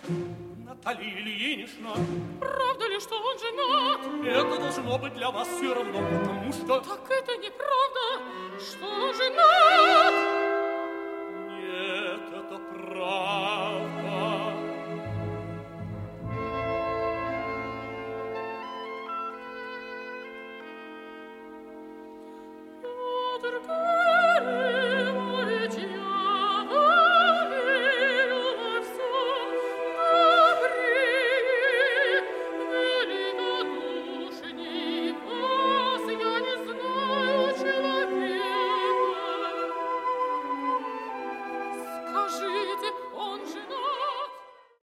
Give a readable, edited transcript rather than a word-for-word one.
Наталья Ильинична, правда ли, что он женат? Это должно быть для вас все равно, потому что... Так это неправда, что женат. Нет, это правда. Петр